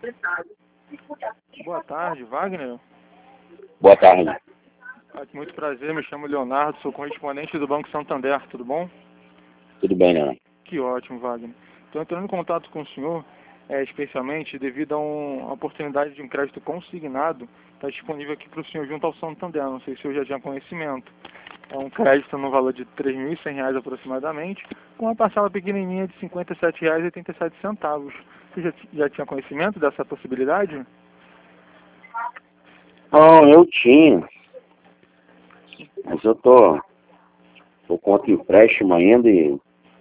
Boa tarde, Wagner. Boa tarde. Muito prazer, me chamo Leonardo, sou correspondente do Banco Santander, tudo bom? Tudo bem, Leonardo? Que ótimo, Wagner. Estou entrando em contato com o senhor, especialmente devido a uma oportunidade de um crédito consignado, está disponível aqui para o senhor junto ao Santander, não sei se o senhor já tinha conhecimento. É um crédito no valor de R$ 3.100 aproximadamente, com uma parcela pequenininha de R$ 57,87. Você já tinha conhecimento dessa possibilidade? Não, eu tinha. Mas eu tô com outro empréstimo ainda e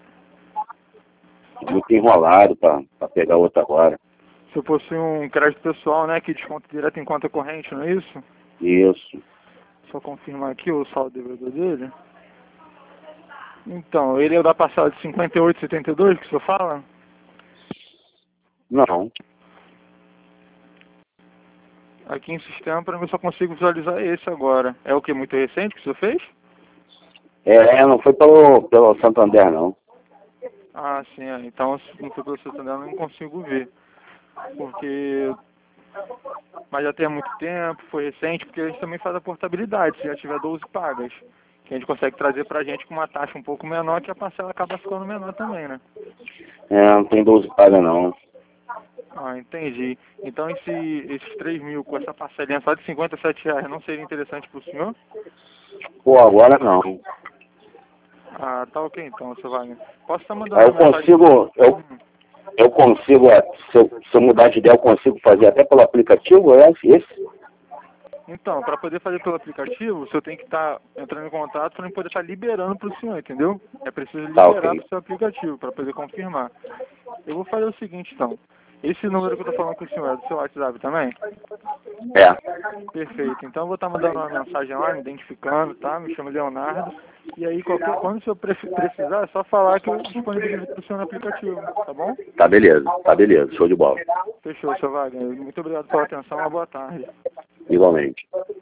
muito enrolado para pegar outro agora. Se possui um crédito pessoal, né, que desconta direto em conta corrente, não é isso? Isso. Só confirmar aqui o saldo devedor dele. Então, ele é o da parcela de 58,72 que o senhor fala? Não. Aqui em sistema, para mim, eu só consigo visualizar esse agora. É o que? Muito recente que o senhor fez? Não foi pelo Santander, não. Ah, sim. Então, se não foi pelo Santander, eu não consigo ver. Porque... Mas já tem há muito tempo, foi recente, porque a gente também faz a portabilidade, se já tiver 12 pagas. Que a gente consegue trazer pra gente com uma taxa um pouco menor, que a parcela acaba ficando menor também, né? Não tem 12 paga, não. Ah, entendi. Então esses 3 mil com essa parcelinha só de R$ 57 não seria interessante pro senhor? Pô, agora não. Ah, tá ok então, seu Wagner. Posso estar mandando Aí uma mensagem? eu consigo, se eu mudar de ideia, eu consigo fazer até pelo aplicativo, esse? Então, para poder fazer pelo aplicativo, o senhor tem que estar entrando em contato para poder estar liberando para o senhor, entendeu? É preciso Tá, liberar ok. para o seu aplicativo, para poder confirmar. Eu vou fazer o seguinte, então. Esse número que eu estou falando com o senhor é do seu WhatsApp também? É. Perfeito. Então eu vou estar mandando uma mensagem lá, me identificando, tá? Me chamo Leonardo. E aí, quando o senhor precisar, é só falar que eu disponibilizo para o senhor no aplicativo, tá bom? Tá beleza. Show de bola. Fechou, seu Wagner. Muito obrigado pela atenção. Uma boa tarde. Igualmente.